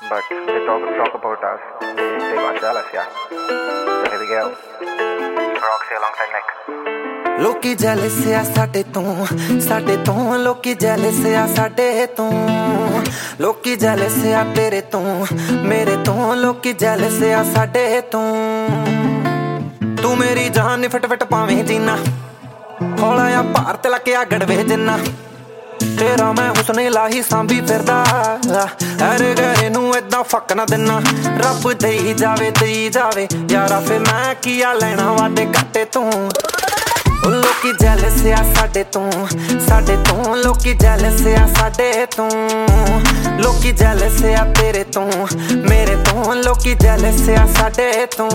but they talk about us. They got jealous, yeah. So here we go. Roxy alongside Nick. ਲੋਕੀ jealous ਆ ਸਾਡੇ ਤੋਂ ਲੋਕੀ jealous ਆ ਸਾਡੇ ਤੋਂ ਲੋਕੀ ਜੈਲਸ ਆ ਤੇਰੇ ਤੋਂ ਮੇਰੇ ਤੋਂ ਲੋਕੀ ਜੈਲਸ ਆ ਸਾਡੇ ਤੋਂ ਤੂੰ ਮੇਰੀ ਜਾਨ ਨੀ ਫਟ ਪਾਵੇਂ ਜੀਨਾ ਹੌਲਾ ਆ ਭਾਰ ਤੇ ਲੱਕਿਆ ਗੜਵੇ ਜਿੰਨਾ ਤੇਰਾ ਮੈਂ ਹੁਸਨੇ ਲਾਹੀ ਸਾਂਭੀ ਫਿਰਦਾ ਐਰੇ ਗਰੇ ਨੂੰ ਏਦਾਂ ਫੱਕ ਨਾ ਦਿਨਾ ਰੱਬ ਦੇਈ ਜਾਵੇ ਯਾਰਾ ਫੇ ਮੈਂ ਕੀਆ ਲੈਣਾ ਵਾਦੇ ਕੱਟੇ ਤੂੰ ਲੋਕੀ ਜੈਲਸ ਆ ਸਾਡੇ ਤੋਂ ਲੋਕੀ ਜੈਲਸ ਆ ਸਾਡੇ ਤੋਂ ਲੋਕੀ ਜੈਲਸ ਆ ਤੇਰੇ ਤੋਂ ਮੇਰੇ ਤੋਂ ਲੋਕੀ ਜੈਲਸ ਆ ਸਾਡੇ ਤੋਂ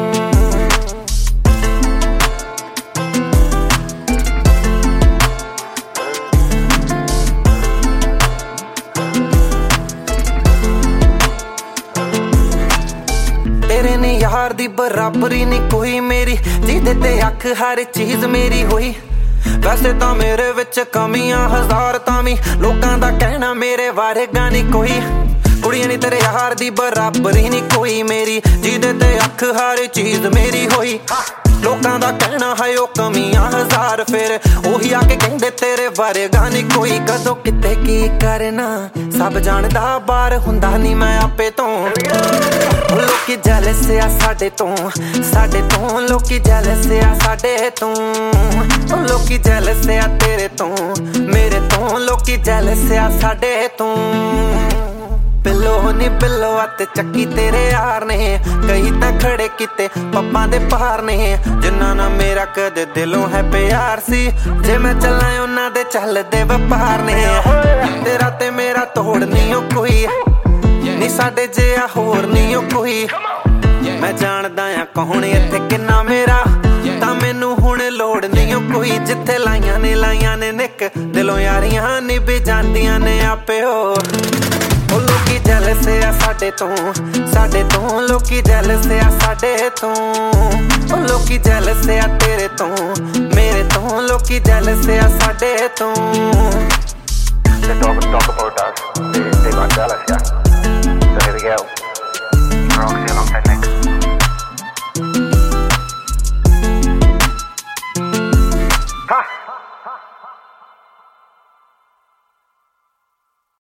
ਤੇਰੇ ਨੇ ਯਾਰ ਦੀ ਬਰਾਬਰੀ ਨੀ ਕੋਈ ਮੇਰੀ ਜਿਹਦੇ ਤੇ ਅੱਖ ਹਰ ਚੀਜ਼ ਮੇਰੀ ਹੋਈ ਵੈਸੇ ਤਾਂ ਮੇਰੇ ਵਿੱਚ ਕਮੀਆਂ ਹਜ਼ਾਰ ਤਾਂ ਵੀ ਲੋਕਾਂ ਦਾ ਕਹਿਣਾ ਮੇਰੇ ਵਾਰੇਗਾ ਨੀ ਕੋਈ ਕੁੜੀਆਂ ਨੀ ਤੇਰੇ ਯਾਰ ਦੀ ਬਰਾਬਰੀ ਨੀ ਕੋਈ ਮੇਰੀ ਜਿਹਦੇ ਤੇ ਅੱਖ ਹਰ ਚੀਜ਼ ਮੇਰੀ ਹੋਈ ਲੋਕਾਂ ਦਾ ਕਹਿਣਾ ਹੈ ਉਹ ਕਮੀਆਂ ਹਜ਼ਾਰ ਫਿਰ ਉਹੀ ਆ ਕੇ ਕਹਿੰਦੇ ਤੇਰੇ ਵਾਰੇਗਾ ਨੀ ਕੋਈ ਕਦੋਂ ਕਿਤੇ ਕੀ ਕਰਨਾ ਸਭ ਜਾਣਦਾ ਬਾਹਰ ਹੁੰਦਾ ਨੀ ਮੈਂ ਆਪੇ ਤੋਂ ਲੋਕੀ ਜੈਲਸ ਆ ਸਾਡੇ ਤੋਂ ਲੋਕੀ ਜੈਲਸ ਆ ਸਾਡੇ ਤੋਂ ਲੋਕੀ ਜੈਲਸ ਆ ਤੇਰੇ ਤੋਂ ਮੇਰੇ ਤੋਂ ਲੋਕੀ ਜੈਲਸ ਆ ਸਾਡੇ ਤੋਂ ਬਿੱਲੋ ਅਤੇ ਚੱਕੀ ਤੇਰੇ ਯਾਰ ਨੇ ਕਈ ਤਾਂ ਖੜੇ ਕੀਤੇ ਪੱਪਾਂ ਦੇ ਪਾਰ ਨੇ ਜਿੰਨਾ ਨਾ ਮੇਰਾ ਕਦੇ ਦਿਲੋਂ ਹੈ ਪਿਆਰ ਸੀ ਜੇ ਮੈਂ ਚੱਲਾਂ ਉਹਨਾਂ ਦੇ ਚੱਲਦੇ ਵਪਾਰ ਨੇ ਤੇਰਾ ਤੇ ਮੇਰਾ ਤੋੜ ਨਹੀਂ ਕੋਈ ਨੀ ਸਾਡੇ ਜਿਹਾ ਹੋਰ ਨਹੀਂ ਕੋਈ ਮੈਂ ਜਾਣਦਾ ਆ ਕੌਣ ਇੱਥੇ ਕਿੰਨਾ ਮੇਰਾ ਤਾਂ ਮੈਨੂੰ ਹੁਣ ਲੋੜ ਨਹੀਂ ਕੋਈ ਜਿੱਥੇ ਲਾਈਆਂ ਨੇ ਨਿੱਕ ਦਿਲੋਂ ਯਾਰੀਆਂ ਨਿਭ ਜਾਂਦੀਆਂ ਨੇ ਆਪੇ ਹੋ ਲੋਕੀ ਜੈਲਸ ਆ ਸਾਡੇ ਤੋਂ ਲੋਕੀ ਜੈਲਸ ਆ ਸਾਡੇ ਤੋਂ ਲੋਕੀ ਜੈਲਸ ਆ ਤੇਰੇ ਤੋਂ ਮੇਰੇ ਤੋਂ ਲੋਕੀ ਜੈਲਸ ਆ ਸਾਡੇ ਤੋਂ They talk about us. They got jealous, yeah. So here we go.